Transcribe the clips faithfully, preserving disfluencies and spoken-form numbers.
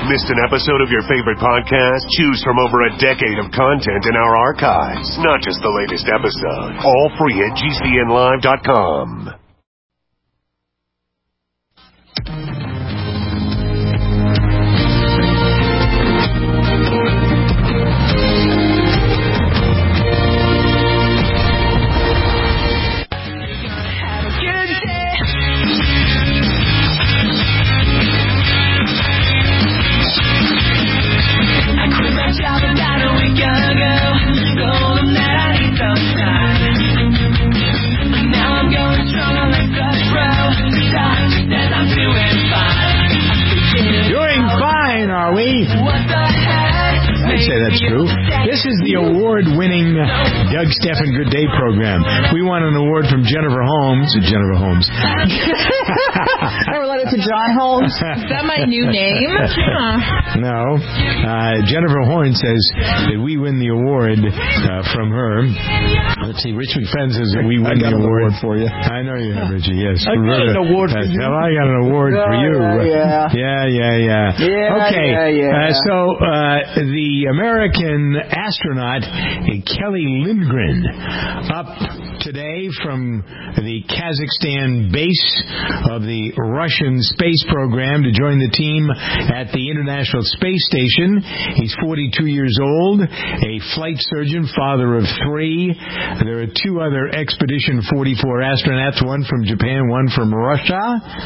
Missed an episode of your favorite podcast? Choose from over a decade of content in our archives. Not just the latest episode. All free at G C N live dot com. Are we? I'd say that's true. This is the award-winning Doug Stephan Good Day program. We won an award from Jennifer Holmes. Jennifer Holmes. I related to John Holmes. Is that my new name? No. Uh, Jennifer Horn says that we win the award uh, from her. Let's see. Rich McFadden says that we win I got the an award. award for you. I know you have, Richie. Yes. I got an award for you. Well, I got an award oh, for you. Yeah, yeah, yeah, yeah. yeah okay. Yeah, yeah. Uh, so uh, the American astronaut Kelly Lindgren up today from the Kazakhstan base of the Russian space program to join the team at the International Space Station. He's forty-two years old, a flight surgeon, father of three. There are two other Expedition forty-four astronauts, one from Japan, one from Russia.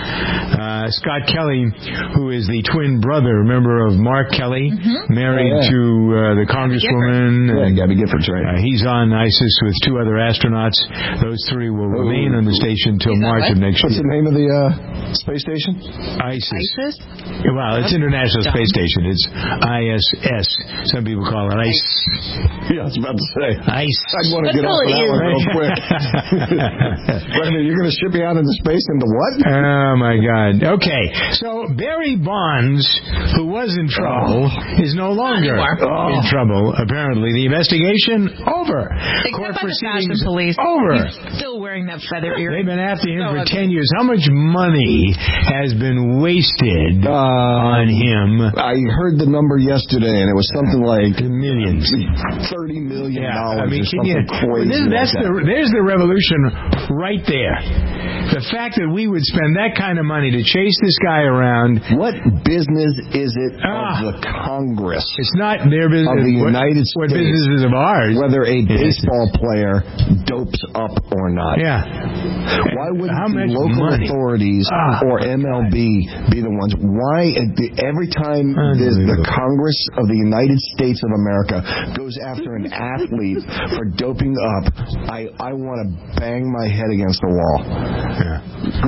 Uh, Scott Kelly, who is the twin brother, remember, of Mark Kelly, mm-hmm. married oh, yeah. to uh, the Congresswoman. Yeah, Gabby Giffords, right. Uh, he's on ISIS with two other astronauts. Those three will oh. remain on the station until March right? of next What's year. What's the name of the uh, space station? ISIS. ISIS? Well, it's International Dumb. Space Station. It's I S S. Some people call it ICE. Yeah, I was about to say. ICE. I'd want to get off of that one real quick. Wait a minute, you're going to ship me out into space into what? Oh, my God. Okay, so Barry Bonds, who was in trouble, oh. is no longer oh. in trouble, apparently. The investigation, over. Except Court by proceedings, the police. over. He's still wearing that feather earring. They've been after him so for ugly. ten years. How much money has been wasted uh, on him? I heard the number yesterday, and it was something like millions, thirty million dollars. Yeah, I mean, or can you? crazy This, that's like that. the there's the revolution right there. The fact that we would spend that kind of money to chase this guy around. What business is it ah, of the Congress? It's not their business. Of the what, United what States. What business is of ours? Whether a baseball player dopes up or not. Yeah. Why wouldn't How the much local money? authorities ah, or M L B be the ones? Why every time there's the Congress of the United States of America goes after an athlete for doping up, I, I want to bang my head against the wall. Yeah.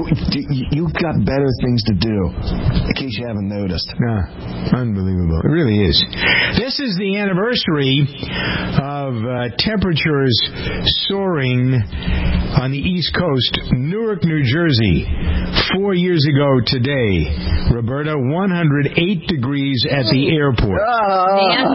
You've got better things to do, in case you haven't noticed. Yeah. Unbelievable. It really is. This is the anniversary of uh, temperatures soaring on the East Coast. Newark, New Jersey, four years ago today, Roberta, one hundred eight degrees at the airport. Uh,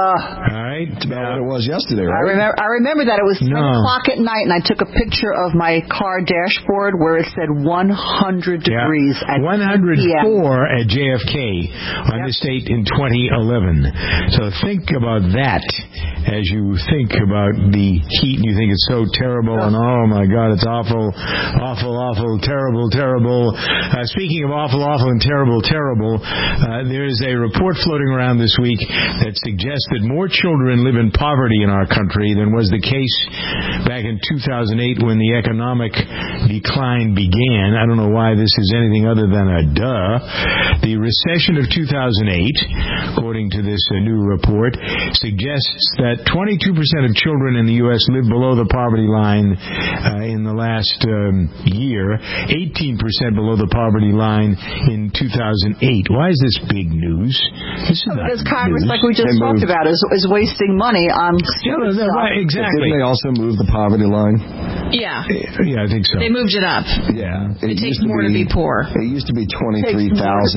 All right. That's about what it was yesterday, right? I remember, I remember that it was ten No. o'clock at night, and I took a picture of my car dashboard where it said one hundred degrees yeah. at one hundred four p m at J F K on yep. this date in twenty eleven. So think about that as you think about the heat and you think it's so terrible and oh my God, it's awful, awful, awful, terrible, terrible. Uh, speaking of awful, awful, and terrible, terrible, uh, there is a report floating around this week that suggests that more children live in poverty in our country than was the case back in two thousand eight when the economic decline began. I don't know why this is anything other than a duh. The recession of two thousand eight, according to this uh, new report, suggests that twenty-two percent of children in the U S live below the poverty line uh, in the last um, year, eighteen percent below the poverty line in two thousand eight. Why is this big news? This is Because not Congress, news. like we just They talked moved. about, is, is wasting money on stupid Yeah, stuff. right, exactly. Didn't they also move the poverty line? Yeah. Yeah, I think so. They moved it up. Yeah. It, It takes used to more be, to be poor. It used to be twenty-three thousand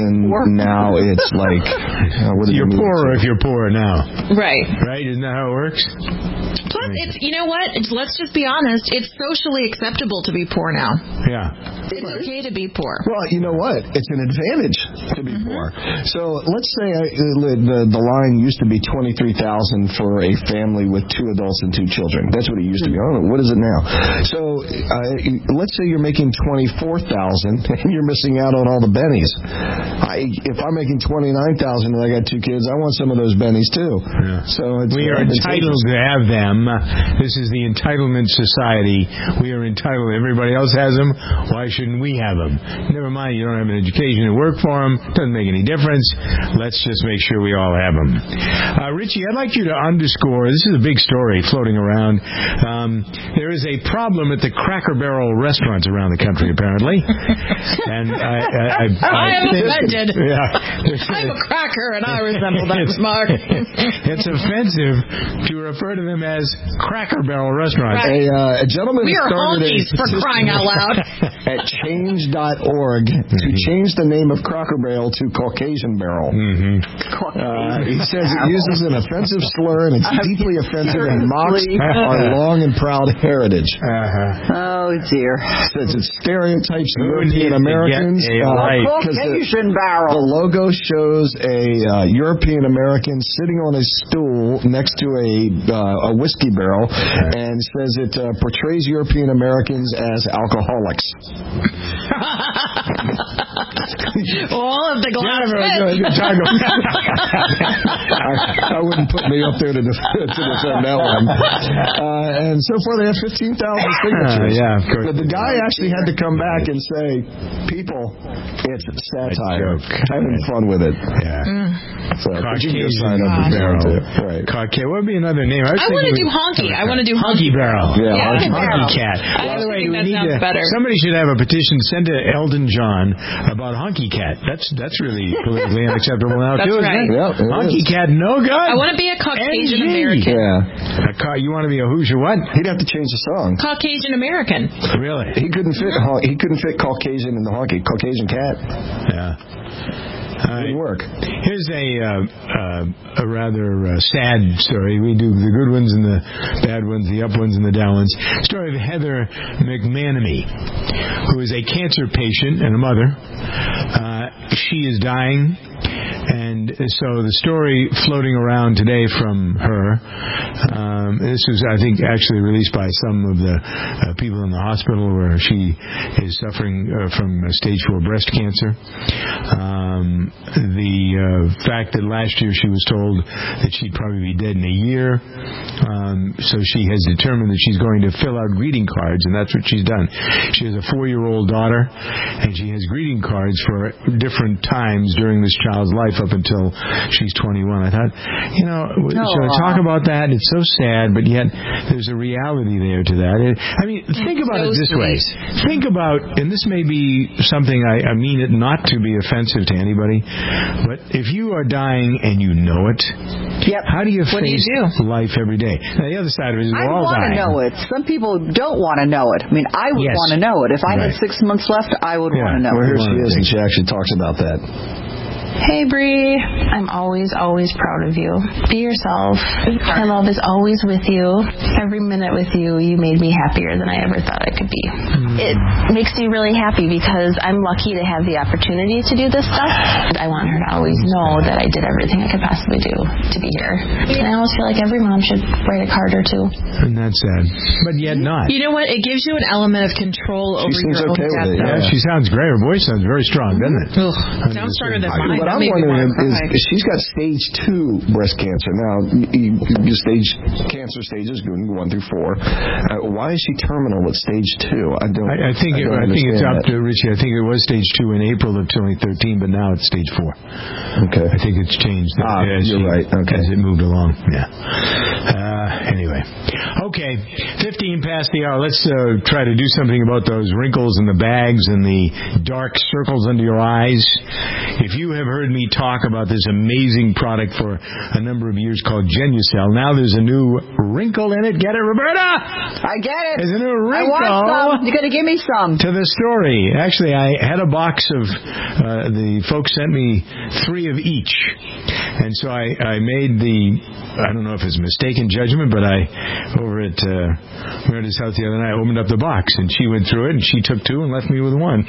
and now it's like uh, what you're poorer if you're poorer now. Right. Right? Isn't that how it works? Plus, it's, you know what? It's, let's just be honest. It's socially acceptable to be poor now. Yeah. It's okay to be poor. Well, you know what? It's an advantage to be Mm-hmm. poor. So let's say I, the, the line used to be twenty-three thousand dollars for a family with two adults and two children. That's what it used to be. I don't know. What is it now? So uh, let's say you're making twenty-four thousand dollars and you're missing out on all the bennies. I, if I'm making twenty-nine thousand dollars and I got two kids, I want some of those bennies too. Yeah. So it's we are entitled to have them. This is the entitlement society. We are entitled. Everybody else has them. Why shouldn't we have them? Never mind, you don't have an education to work for them. Doesn't make any difference. Let's just make sure we all have them. Uh, Richie, I'd like you to underscore, this is a big story floating around. Um, there is a problem at the Cracker Barrel restaurants around the country, apparently. And I, I, I, I, I am offended. Yeah. I'm a cracker, and I resemble that remark. It's offensive to refer to them as Cracker Barrel restaurants. A, uh, a gentleman we are started honkies a for crying out loud. at change dot org to change the name of Cracker Barrel to Caucasian Barrel. Mm-hmm. Uh, he says it uses an offensive slur and it's deeply offensive and mocks our long and proud heritage. Uh-huh. Oh, dear. Says it stereotypes Who European needs to Americans. get a uh, life? 'cause the, Caucasian the barrel. logo shows a uh, European American sitting on a stool next to a uh, a whiskey barrel and says it uh, portrays European Americans as alcoholics. All of the glass I, I wouldn't put me up there to, def- to defend that one. Uh, and so far, they have fifteen thousand signatures. Uh, yeah, of course. But the guy actually had to come back and say, people, it's satire. Having fun with it. Yeah. Mm. So, but you can Caucasian sign up for barrel. that, too. Right. Caucasian. What would be another name? I, I want to do honky. I want to do honky. Honky Barrel. Yeah, Yeah, honky Honky Cat. I By the way, think we that need sounds to. better. Somebody should have a petition send to Elton John about Honky Cat. That's that's really politically unacceptable now That's too, right. isn't it? Yep, it Honky is. Cat, no good. I want to be a Caucasian N G. American. Yeah. A ca- you want to be a who's your what? He'd have to change the song. Caucasian American. Really? He couldn't fit hon- he couldn't fit Caucasian in the honky. Caucasian cat. Yeah. All right. Didn't work. Here's a uh, uh, a rather uh, sad story. We do the good ones and the bad ones, the up ones and the down ones. Story of Heather McManamy, who is a cancer patient and a mother. Uh, she is dying. And so the story floating around today from her, um, this was, I think, actually released by some of the uh, people in the hospital where she is suffering uh, from stage four breast cancer. Um, the uh, fact that last year she was told that she'd probably be dead in a year. Um, so she has determined that she's going to fill out greeting cards, and that's what she's done. She has a four-year-old daughter, and she has greeting cards for different times during this child's life up until she's twenty-one. I thought, you know, Oh, should I talk about that? It's so sad, but yet there's a reality there to that. It, I mean, think about so it this sweet. way. Think about, and this may be something, I, I mean it not to be offensive to anybody, but if you are dying and you know it, Yep. how do you What do face you do? life every day? Now, the other side of it is I we're all want to dying. know it. Some people don't want to know it. I mean, I would Yes. want to know it. If I Right. had six months left, I would Yeah. want to know Well, it. here she is, and she actually talks about that. Hey, Bree. I'm always, always proud of you. Be yourself. My love is always with you. Every minute with you, you made me happier than I ever thought I could be. It makes me really happy because I'm lucky to have the opportunity to do this stuff. I want her to always know that I did everything I could possibly do to be here. And I almost feel like every mom should write a card or two. And that's sad. But yet not. You know what? It gives you an element of control over seems your okay own with death. it, Yeah, yeah. she sounds great. Her voice sounds very strong, doesn't it? Ugh, sounds stronger than mine. What That I'm made me wondering wanna is, cry. is she's got stage two breast cancer. Now, you, you stage cancer stages going one through four. Uh, why is she terminal at stage two? I don't. I, I think I, it, don't I think it's understand up to Richie. I think it was stage two in April of twenty thirteen, but now it's stage four. that. Okay. I think it's changed Ah, as, you're she- right. Okay. as it moved along. Yeah. Uh, anyway. Okay, fifteen past the hour. Let's uh, try to do something about those wrinkles in the bags and the dark circles under your eyes. If you have heard me talk about this amazing product for a number of years called Genucel, now there's a new wrinkle in it. Get it, Roberta? I get it. There's a new wrinkle. I want some. You're going to give me some. To the story. Actually, I had a box of, uh, the folks sent me three of each. And so I, I made the, I don't know if it's mistaken judgment, but I, over at uh, Meredith's house the other night, opened up the box, and she went through it, and she took two and left me with one.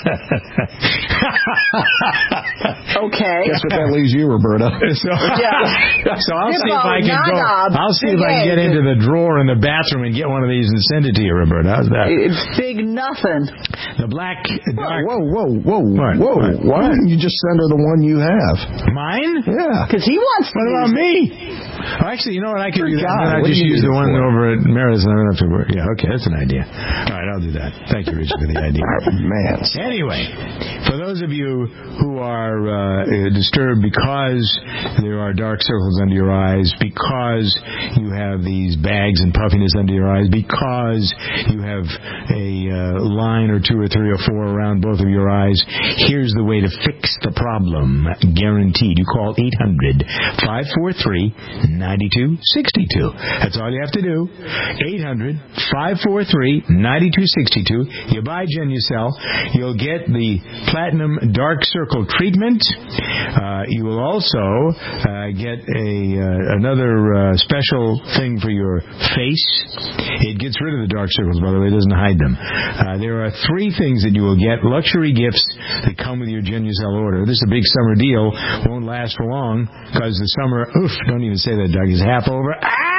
Okay. Guess what that leaves you, Roberta? So, yeah. so I'll Zippo, see if I can go. I'll see if I can get into the drawer in the bathroom and get one of these and send it to you, Roberta. How's that? It's big nothing. The black, dark. Whoa, whoa, whoa, What? whoa! What? Why didn't you just send her the one you have? Mine? Yeah. Because he wants to. What about me? Oh, actually, you know what? I could do that. God, Then I what just do you use use the it one for? over at Meredith's, and I don't have to work. Yeah, okay, that's an idea. All right, I'll do that. Thank you, Richard, for the idea. Man. Anyway, for those of you who are uh, disturbed because there are dark circles under your eyes, because you have these bags and puffiness under your eyes, because you have a uh, line or two or three or four around both of your eyes, here's the way to fix the problem, guaranteed. You call eight hundred, five four three, nine two six two. That's all you have to do. eight hundred, five four three, nine two six two. You buy Genucel. You'll get the Platinum Dark Circle treatment. Uh, you will also uh, get a uh, another uh, special thing for your face. It gets rid of the dark circles, by the way. It doesn't hide them. Uh, there are three things that you will get, luxury gifts that come with your Genucel order. This is a big summer deal. Won't last for long because the summer, oof, don't even say that, Doug, is half over.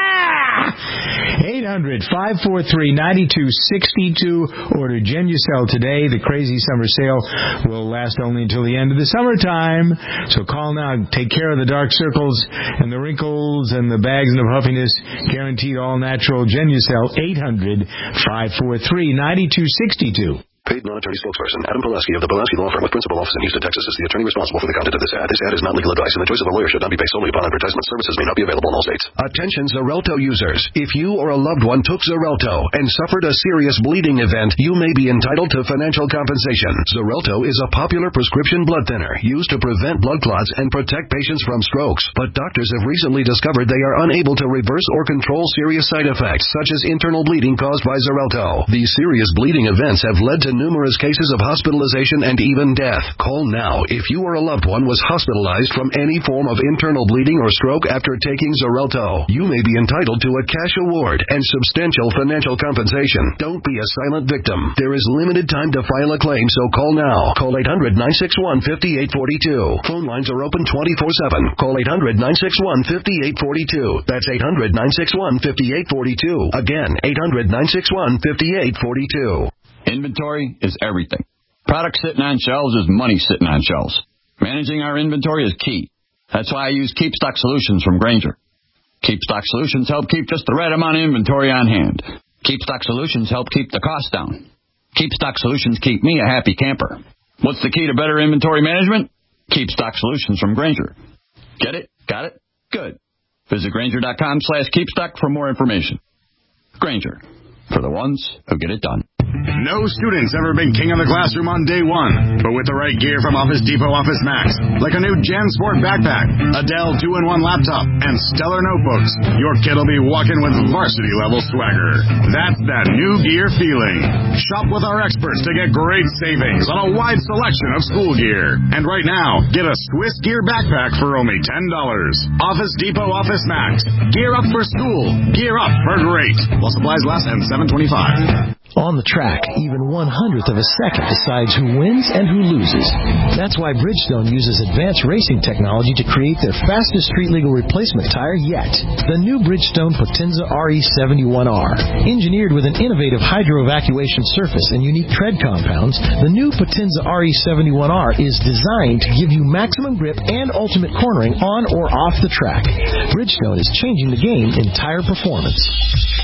Ah! eight hundred, five four three, nine two six two. Order Genucel today. The crazy summer sale will last only until the end of the summertime. So call now. Take care of the dark circles and the wrinkles and the bags and the puffiness. Guaranteed all natural Genucel. eight hundred, five four three, nine two six two. Paid non-attorney spokesperson Adam Pulaski of the Pulaski Law Firm with principal office in Houston, Texas is the attorney responsible for the content of this ad. This ad is not legal advice, and the choice of a lawyer should not be based solely upon advertisement. Services may not be available in all states. Attention Xarelto users. If you or a loved one took Xarelto and suffered a serious bleeding event, you may be entitled to financial compensation. Xarelto is a popular prescription blood thinner used to prevent blood clots and protect patients from strokes. But doctors have recently discovered they are unable to reverse or control serious side effects, such as internal bleeding caused by Xarelto. These serious bleeding events have led to numerous cases of hospitalization and even death. Call now if you or a loved one was hospitalized from any form of internal bleeding or stroke after taking Xarelto. You may be entitled to a cash award and substantial financial compensation. Don't be a silent victim. There is limited time to file a claim, so call now. Call eight hundred, nine six one, five eight four two. Phone lines are open twenty-four seven. Call eight hundred, nine six one, five eight four two. That's eight hundred, nine six one, five eight four two. Again, eight hundred, nine six one, five eight four two. Inventory is everything. Product sitting on shelves is money sitting on shelves. Managing our inventory is key. That's why I use Keep Stock Solutions from Grainger. Keep Stock Solutions help keep just the right amount of inventory on hand. Keep Stock Solutions help keep the cost down. Keep Stock Solutions keep me a happy camper. What's the key to better inventory management? Keep Stock Solutions from Grainger. Get it? Got it? Good. Visit Grainger.com slash KeepStock for more information. Grainger, for the ones who get it done. No student's ever been king of the classroom on day one, but with the right gear from Office Depot Office Max, like a new JanSport backpack, a Dell two in one laptop, and stellar notebooks, your kid will be walking with varsity-level swagger. That's that new gear feeling. Shop with our experts to get great savings on a wide selection of school gear. And right now, get a Swiss Gear backpack for only ten dollars. Office Depot Office Max. Gear up for school. Gear up for great. While supplies last and seven twenty-five. On the track, even one hundredth of a second decides who wins and who loses. That's why Bridgestone uses advanced racing technology to create their fastest street-legal replacement tire yet. The new Bridgestone Potenza R E seventy-one R. Engineered with an innovative hydro-evacuation surface and unique tread compounds, the new Potenza R E seventy-one R is designed to give you maximum grip and ultimate cornering on or off the track. Bridgestone is changing the game in tire performance.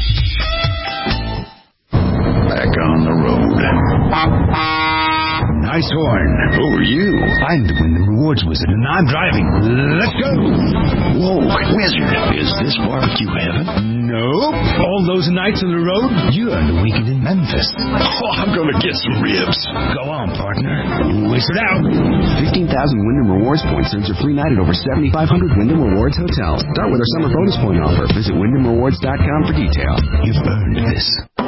Back on the road. Bryce Horn. Who are you? I'm the Wyndham Rewards Wizard, and I'm driving. Let's go. Whoa, Wizard. Is this barbecue heaven? Nope. All those nights on the road, you earned a weekend in Memphis. Oh, I'm going to get some ribs. Go on, partner. Wish it out. fifteen thousand Wyndham Rewards points earns your free night at over seventy-five hundred Wyndham Rewards hotels. Start with our summer bonus point offer. Visit Wyndham Rewards dot com for details. You've earned this.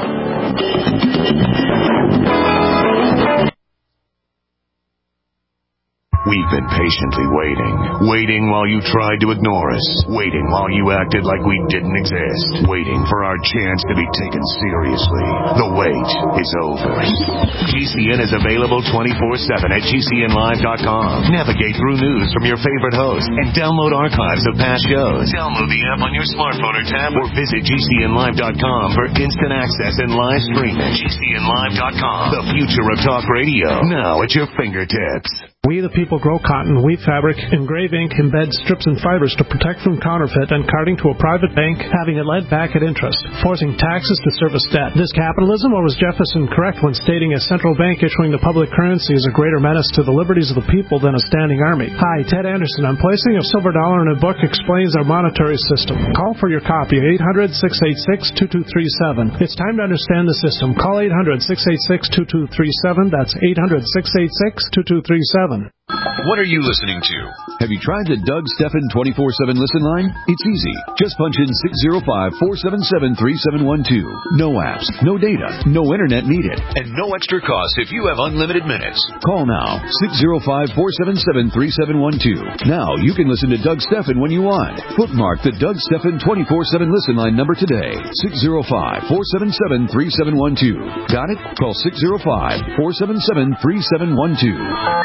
We've been patiently waiting. Waiting while you tried to ignore us. Waiting while you acted like we didn't exist. Waiting for our chance to be taken seriously. The wait is over. G C N is available twenty-four seven at G C N live dot com. Navigate through news from your favorite hosts and download archives of past shows. Download the app on your smartphone or tab or visit G C N live dot com for instant access and live streaming. G C N live dot com. The future of talk radio. Now at your fingertips. We the people grow cotton, weave fabric, engrave ink, embed strips and fibers to protect from counterfeit and carting to a private bank having it lent back at interest, forcing taxes to service debt. This capitalism, or was Jefferson correct when stating a central bank issuing the public currency is a greater menace to the liberties of the people than a standing army? Hi, Ted Anderson. I'm placing a silver dollar in a book explains our monetary system. Call for your copy, eight hundred, six eight six, two two three seven. It's time to understand the system. Call eight hundred, six eight six, two two three seven. That's eight hundred, six eight six, two two three seven. What are you listening to? Have you tried the Doug Stephan twenty-four seven listen line? It's easy. Just punch in six zero five, four seven seven, three seven one two. No apps, no data, no internet needed. And no extra cost if you have unlimited minutes. Call now, six zero five, four seven seven, three seven one two. Now you can listen to Doug Stephan when you want. Bookmark the Doug Stephan twenty-four seven listen line number today. six zero five, four seven seven, three seven one two. Got it? Call six zero five, four seven seven, three seven one two.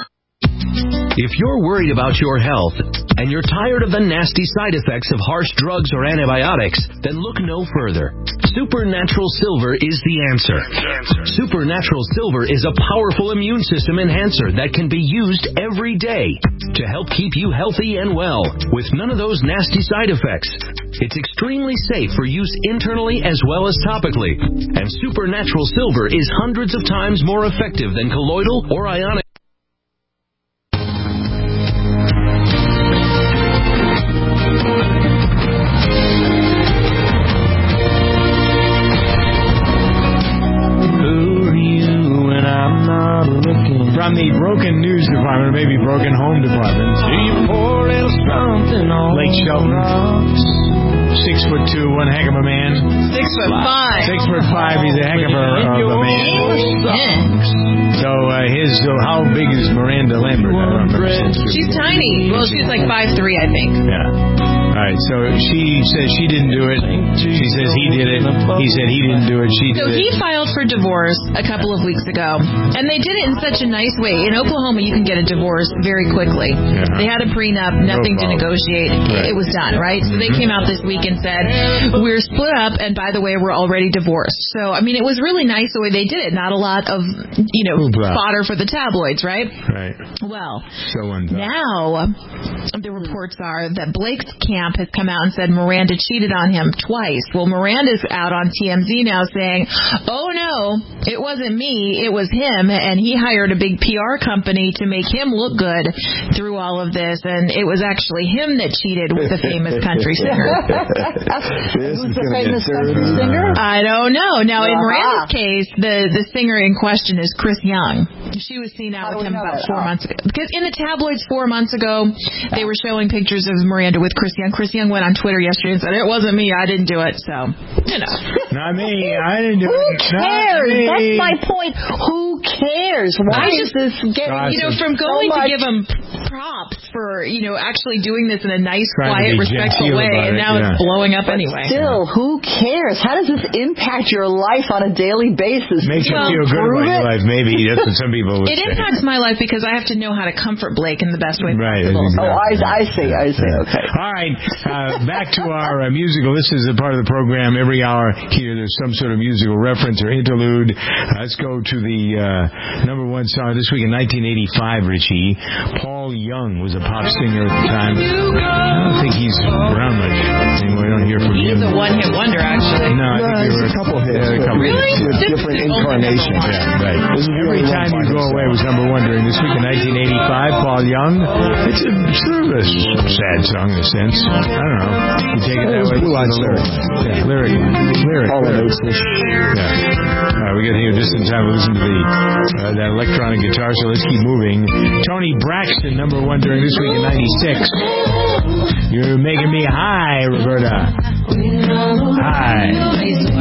If you're worried about your health and you're tired of the nasty side effects of harsh drugs or antibiotics, then look no further. Supernatural Silver is the answer. Supernatural Silver is a powerful immune system enhancer that can be used every day to help keep you healthy and well with none of those nasty side effects. It's extremely safe for use internally as well as topically, and Supernatural Silver is hundreds of times more effective than colloidal or ionic. From the broken news department, or maybe broken home department. Lake Shelton. Six foot two, one heck of a man. Six foot five. Six foot five, he's a heck of a, of a man. So uh, his, so how big is Miranda Lambert? I don't remember. She's tiny. Well, she's like five three, I think. Yeah. All right, so she says she didn't do it. She says he did it. He said he didn't do it. She did so it. So he filed for divorce a couple of weeks ago, and they did it in such a nice way. In Oklahoma, you can get a divorce very quickly. Yeah. They had a prenup, nothing no to negotiate. Right. It was done, right? So they came out this week and said, we're split up, and by the way, we're already divorced. So, I mean, it was really nice the way they did it. Not a lot of, you know, fodder for the tabloids, right? Right. Well, so now the reports are that Blake's camp has come out and said Miranda cheated on him twice. Well, Miranda's out on T M Z now saying, oh, no, it wasn't me, it was him, and he hired a big P R company to make him look good through all of this, and it was actually him that cheated with the famous country singer. Who's the famous country singer? I don't know. Now, in Miranda's case, the, the singer in question is Chris Young. She was seen out with him about that? four oh. months ago. Because in the tabloids four months ago, they were showing pictures of Miranda with Chris Young. Chris Young went on Twitter yesterday and said, it wasn't me, I didn't do it. So, you know. Not me, I didn't do Who it. Who cares? That's my point. Who cares? Why is this getting, you know, from going so to give him props for, you know, actually doing this in a nice, Trying quiet, respectful way, and now it, yeah. it's blowing up anyway. Still, who cares? How does this impact your life on a daily basis? Makes well, you feel good about it? your life, maybe. That's what some people would It say. impacts my life because I have to know how to comfort Blake in the best way right, possible. Exactly. Oh, I, I see, I see, okay. All right, uh, back to our uh, musical. This is a part of the program. Every hour here, there's some sort of musical reference or interlude. Uh, let's go to the uh, number one song this week in nineteen eighty-five, Richie. Paul Young was a pop singer at the time. I don't think he's around much anymore. I don't hear from He's him. He's a one-hit wonder, actually. No, I think there were a couple hits. Yeah, a couple Really? With different incarnations. Yeah, right. This is Every really Time one You by Go himself. Away was number one during this week in nineteen eighty-five. Paul Young. It's a sort of a sad song in a sense. I don't know. You take it that way. Blue Eyed Lyric. Yeah, lyric. Lyric. All the lyric. notes. Yeah. All right, we got here just in time to listen to the uh, that electronic guitar, so let's keep moving. Tony Braxton, number one during this week in ninety-six. You're making me high, Roberta. High.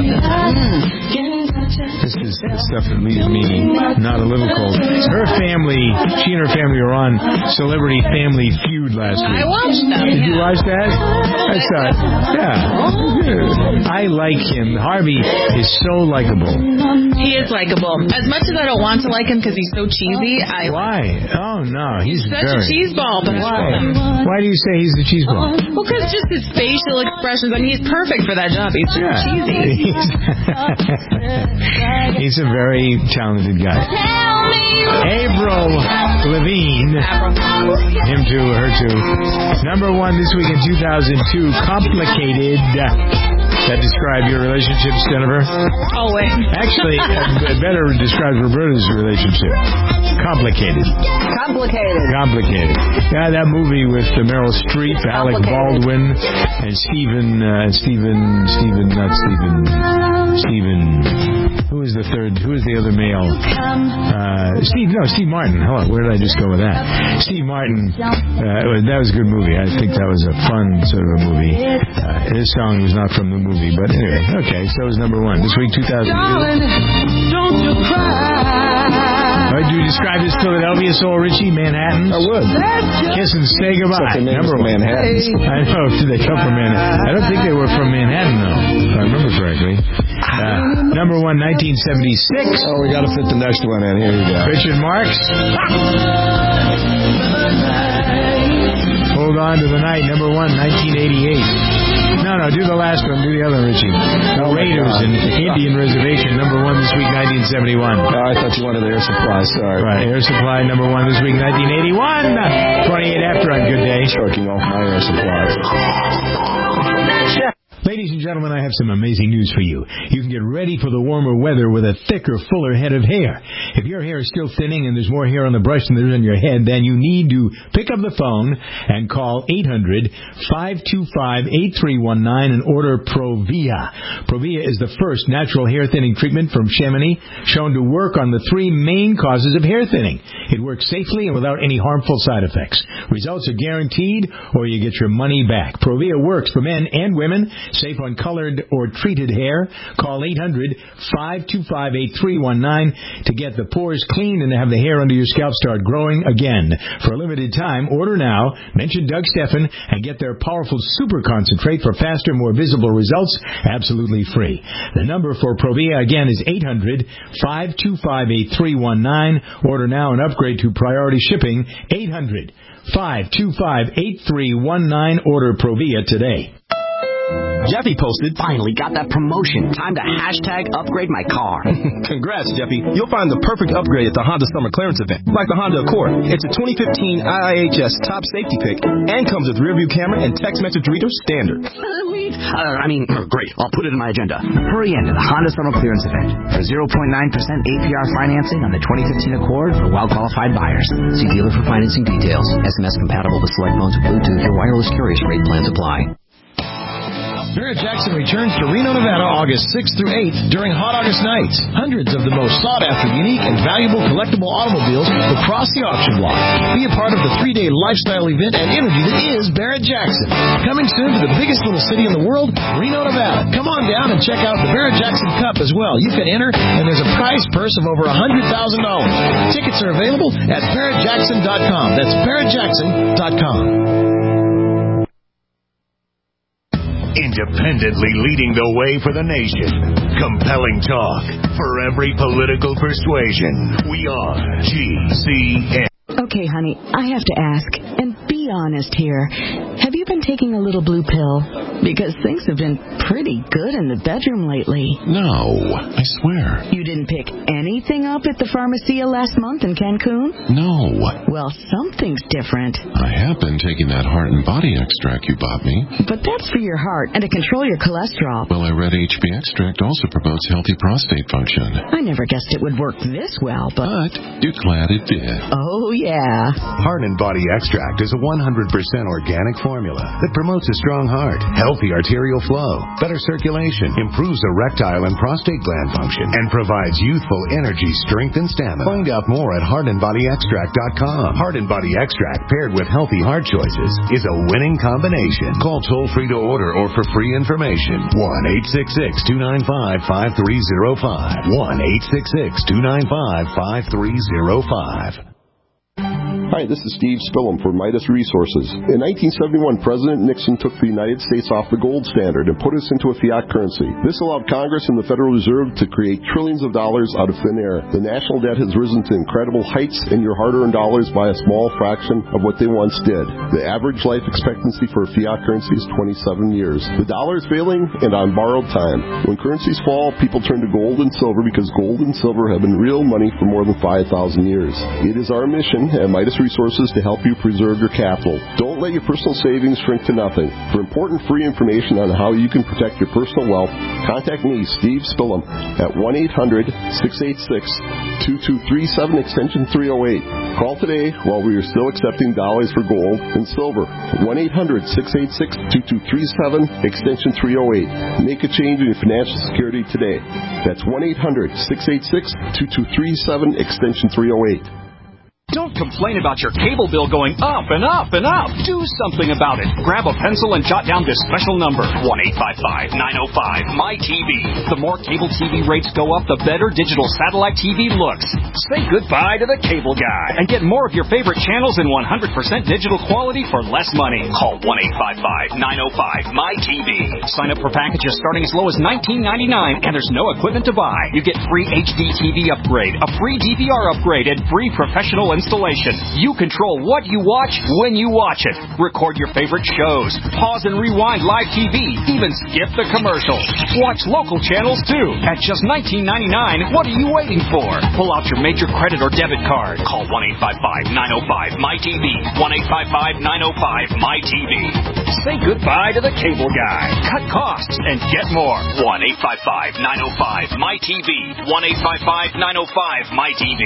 This is the stuff that leaves me not a little cold. Her family, she and her family were on Celebrity Family Feud last week. I watched them. Did you yeah. watch that? I saw it. Yeah. I like him. Harvey is so likable. He is likable. As much as I don't want to like him because he's so cheesy, I Why? Oh, no. He's, such very... a cheeseball, but I Why? love him. Why do you say he's the cheeseball? Well, because just his facial expressions. I mean, he's perfect for that job. He's so Yeah. cheesy. He's a very talented guy. Avril Lavigne. Him too, her too. Number one this week in two thousand two, Complicated. That describe your relationships, Jennifer? Oh, wait. Actually, it better describe Roberta's relationship. Complicated. Complicated. Complicated. Yeah, that movie with uh, Meryl Streep, Alec Baldwin, and Stephen, uh, Stephen, Stephen, not Stephen, Stephen, who is the third, who is the other male? Uh, Steve, no, Steve Martin. Hello, where did I just go with that? Steve Martin, uh, that was a good movie. I think that was a fun sort of a movie. Uh, this song was not from the movie, but anyway, okay, so it was number one. This week, two thousand two. Don't you cry. Would you describe this Philadelphia soul, Richie? Manhattan? I would. Kiss and say goodbye. Except the Number one. Manhattans. I know, they come from Manhattan. I don't think they were from Manhattan, though, if I remember correctly. Uh, number one, nineteen seventy-six. Oh, we got to fit the next one in. Here you go. Richard Marx. Hold on to the night. Number one, nineteen eighty-eight. No, no, do the last one. Do the other, Richie. The Oh, Raiders and Indian Reservation, number one this week, nineteen seventy-one. Oh, I thought you wanted Air Supply. Sorry. Right, Air Supply, number one this week, nineteen eighty-one. twenty-eight after on Good Day. Choking off my Air Supply. Ladies and gentlemen, I have some amazing news for you. You can get ready for the warmer weather with a thicker, fuller head of hair. If your hair is still thinning and there's more hair on the brush than there is on your head, then you need to pick up the phone and call eight hundred, five two five, eight three one nine and order Provia. Provia is the first natural hair thinning treatment from Chamonix shown to work on the three main causes of hair thinning. It works safely and without any harmful side effects. Results are guaranteed or you get your money back. Provia works for men and women. Safe on colored or treated hair. Call eight hundred, five two five, eight three one nine to get the pores cleaned and to have the hair under your scalp start growing again. For a limited time, order now, mention Doug Steffen, and get their powerful super concentrate for faster, more visible results absolutely free. The number for Provia again is eight hundred, five two five, eight three one nine. Order now and upgrade to priority shipping. eight hundred, five two five, eight three one nine. Order Provia today. Jeffy posted, finally got that promotion. Time to hashtag upgrade my car. Congrats, Jeffy. You'll find the perfect upgrade at the Honda Summer Clearance Event, like the Honda Accord. It's a twenty fifteen I I H S top safety pick and comes with rear view camera and text message reader standard. Uh, I mean, great. I'll put it in my agenda. Hurry into the Honda Summer Clearance Event for zero point nine percent A P R financing on the twenty fifteen Accord for well-qualified buyers. See dealer for financing details. S M S compatible with select phones and Bluetooth. Your wireless carrier rate plans apply. Barrett Jackson returns to Reno, Nevada, August sixth through eighth during Hot August Nights. Hundreds of the most sought-after, unique, and valuable collectible automobiles will cross the auction block. Be a part of the three-day lifestyle event and energy that is Barrett Jackson. Coming soon to the biggest little city in the world, Reno, Nevada. Come on down and check out the Barrett Jackson Cup as well. You can enter, and there's a prize purse of over one hundred thousand dollars. Tickets are available at barrett jackson dot com. That's barrett jackson dot com. Independently leading the way for the nation. Compelling talk for every political persuasion. We are G C N. Okay, honey, I have to ask, and be honest here. Have you been taking a little blue pill? Because things have been pretty good in the bedroom lately. No, I swear. You didn't pick anything up at the Pharmacia last month in Cancun? No. Well, something's different. I have been taking that heart and body extract you bought me. But that's for your heart and to control your cholesterol. Well, I read H B extract also promotes healthy prostate function. I never guessed it would work this well, but... But you're glad it did. Oh, yeah. Heart and Body Extract is a one hundred percent organic formula that promotes a strong heart, healthy arterial flow, better circulation, improves erectile and prostate gland function, and provides youthful energy, strength, and stamina. Find out more at heart and body extract dot com. Heart and Body Extract paired with healthy heart choices is a winning combination. Call toll-free to order or for free information. one eight six six, two nine five, five three zero five. one eight six six, two nine five, five three zero five. Hi, this is Steve Spillum for Midas Resources. In nineteen seventy-one, President Nixon took the United States off the gold standard and put us into a fiat currency. This allowed Congress and the Federal Reserve to create trillions of dollars out of thin air. The national debt has risen to incredible heights, and your hard-earned dollars by a small fraction of what they once did. The average life expectancy for a fiat currency is twenty-seven years. The dollar is failing and on borrowed time. When currencies fall, people turn to gold and silver because gold and silver have been real money for more than five thousand years. It is our mission at Midas Resources to help you preserve your capital. Don't let your personal savings shrink to nothing. For important free information on how you can protect your personal wealth, contact me, Steve Spillum, at one eight hundred, six eight six, two two three seven, extension three oh eight. Call today while we are still accepting dollars for gold and silver. one eight hundred, six eight six, two two three seven, extension three oh eight. Make a change in your financial security today. That's one eight hundred, six eight six, two two three seven, extension three oh eight. Don't complain about your cable bill going up and up and up. Do something about it. Grab a pencil and jot down this special number, one eight five five, nine oh five, M Y T V. The more cable T V rates go up, the better digital satellite T V looks. Say goodbye to the cable guy and get more of your favorite channels in one hundred percent digital quality for less money. Call one eight five five, nine oh five, M Y T V. Sign up for packages starting as low as nineteen ninety-nine, and there's no equipment to buy. You get free H D T V upgrade, a free D V R upgrade, and free professional installation. You control what you watch when you watch it. Record your favorite shows. Pause and rewind live T V. Even skip the commercials. Watch local channels too. At just nineteen ninety-nine, what are you waiting for? Pull out your major credit or debit card. Call one eight five five, nine oh five, M Y T V. one eight five five, nine oh five, M Y T V. Say goodbye to the cable guy. Cut costs and get more. one eight five five, nine oh five, M Y T V. one eight five five, nine oh five, M Y T V.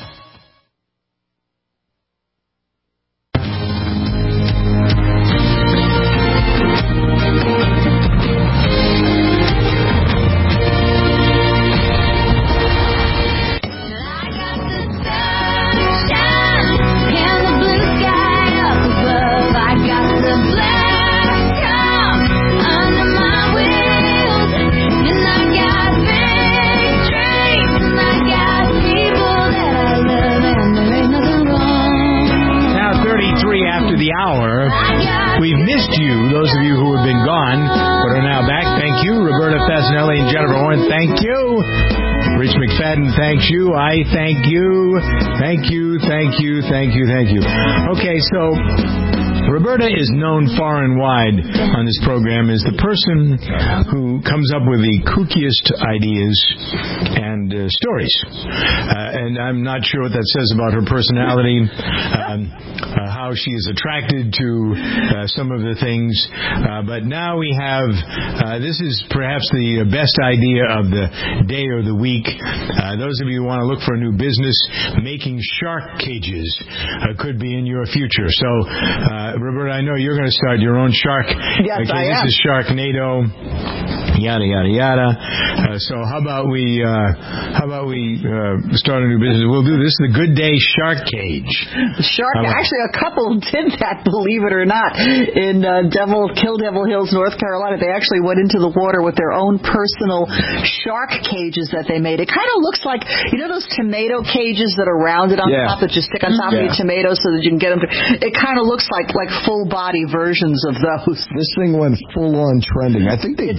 The hour. We've missed you, those of you who have been gone, but are now back. Thank you. Roberta Fasanelli and Jennifer Horn, thank you. Rich McFadden, thanks you. I thank you. Thank you, thank you, thank you, thank you. Okay, so Roberta is known far and wide on this program as the person who comes up with the kookiest ideas and uh, stories. Uh, and I'm not sure what that says about her personality, um, uh, how she is attracted to uh, some of the things. Uh, but now we have, uh, this is perhaps the best idea of the day or the week. Uh, those of you who want to look for a new business, making shark cages uh, could be in your future. So, uh, Roberta, I know you're going to start your own shark. Yes, okay, I am. This is Sharknado. Yada yada yada. Uh, so how about we uh, how about we uh, start a new business? We'll do this. The Good Day Shark Cage. Shark. Actually, a couple did that. Believe it or not, in uh, Devil Kill Devil Hills, North Carolina, they actually went into the water with their own personal shark cages that they made. It kind of looks like, you know, those tomato cages that are rounded on Yeah. top that you stick on top Yeah. of your tomatoes so that you can get them. To, it kind of looks like like full body versions of those. This thing went full on trending. I think they It's did this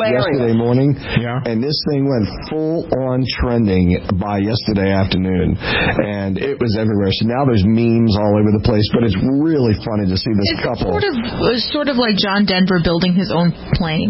yesterday morning, yeah. and this thing went full on trending by yesterday afternoon, and it was everywhere. So now there's memes all over the place, but it's really funny to see this it's couple. Sort of, it's sort of like John Denver building his own plane.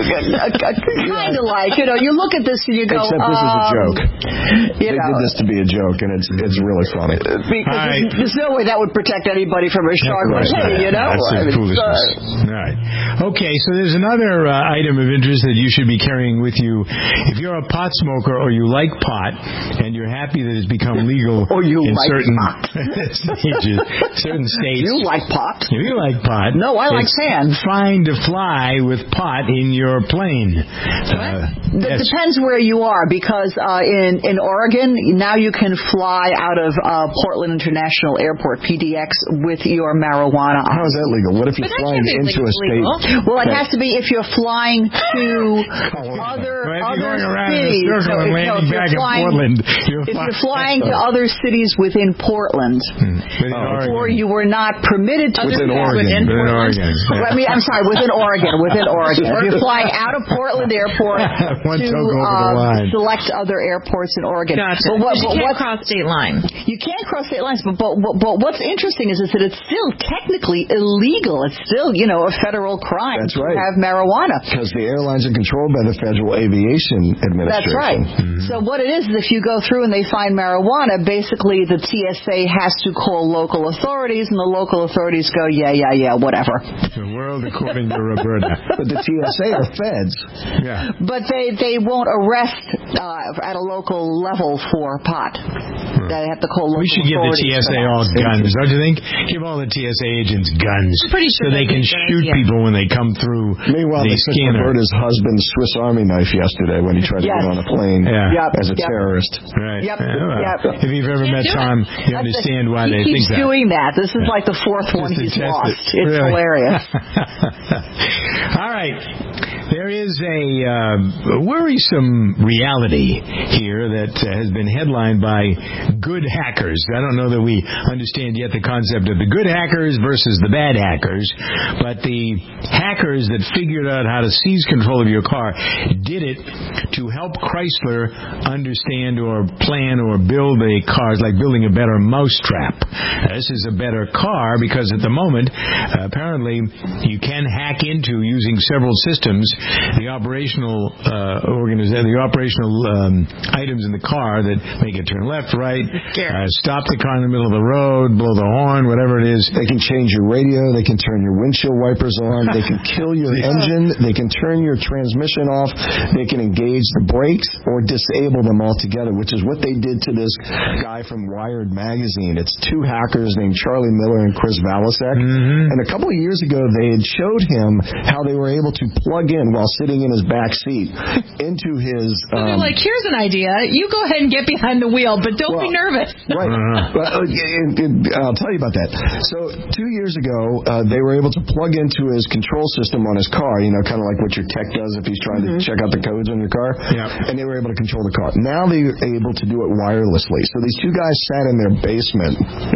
Kind of like, you know, you look at this and you go, except this um, is a joke. You they know, did this to be a joke, and it's it's really funny. Because right. there's, there's no way that would protect anybody from a shark. Yeah, Like, hey, you know, That's I mean, foolishness. uh, All right. Okay, so there's another uh, item of interest that you should be carrying with you. If you're a pot smoker or you like pot, and you're happy that it's become legal or you in like certain pot. stages, certain states. You like pot? If you like pot. No, I like it's sand. fine to fly with pot in your plane. Uh, It depends where you are, because uh, in in Oregon now you can fly out of uh, Portland International Airport (P D X) with your marijuana. How is that legal? What if you're flying into a state? Well, it has to be if you're flying to other well, other going around cities. in a circle So and if, landing no, if back you're in flying, Portland, you're if fine. you're flying to other cities within Portland, hmm. or you were not permitted to within Oregon, within, within Portland. Oregon. Yeah. I mean, I'm sorry, within Oregon, within Oregon. If you're flying out of Portland Airport One to toe over the uh, line. select other airports in Oregon. Gotcha. But what, you but can't what, cross state line. You can't cross state lines, but, but but what's interesting is, is that it's still technically illegal. It's still, you know, a federal crime That's to right. have marijuana. Because the airlines are controlled by the Federal Aviation Administration. That's right. Mm-hmm. So what it is is if you go through and they find marijuana, basically the T S A has to call local authorities, and the local authorities go, yeah, yeah, yeah, whatever. The world according to Roberta. But the T S A are feds. Yeah. But they, they won't arrest uh, at a local level for pot. Hmm. They have to call local We should give the T S A all guns, don't you think? Give all the T S A agents guns. I'm pretty sure so they can shoot idea. people when they come through. Meanwhile, the they took scanner. Roberta's husband's Swiss Army knife yesterday when he tried Yes. to get on a plane Yeah. Yep. as a Yep. terrorist. Right. Yep. Yeah, well, Yep. If you've ever met Tom, you understand why he they keeps think that. doing that. This is like the fourth one Just to he's test lost. it. It's Really? hilarious. All right. There is a uh, worrisome reality here that uh, has been headlined by good hackers. I don't know that we understand yet the concept of the good hackers versus the bad hackers, but the hackers that figured out how to seize control of your car did it to help Chrysler understand or plan or build a car. It's like building a better mousetrap. Uh, this is a better car because at the moment, uh, apparently, you can hack into, using several systems, the operational uh, organiza- the operational um, items in the car that make it turn left, right, uh, stop the car in the middle of the road, blow the horn, whatever it is. They can change your radio. They can turn your windshield wipers on. They can kill your engine. They can turn your transmission off. They can engage the brakes or disable them altogether, which is what they did to this guy from Wired magazine. It's two hackers named Charlie Miller and Chris Valasek. Mm-hmm. And a couple of years ago, they had showed him how they were able to plug in while sitting in his back seat into his... So um, they're like, here's an idea. You go ahead and get behind the wheel, but don't well, be nervous. Right. Uh-huh. But, uh, and, and I'll tell you about that. So two years ago, uh, they were able to plug into his control system on his car, you know, kind of like what your tech does if he's trying mm-hmm. to check out the codes on your car. Yeah. And they were able to control the car. Now they're able to do it wirelessly. So these two guys sat in their basement,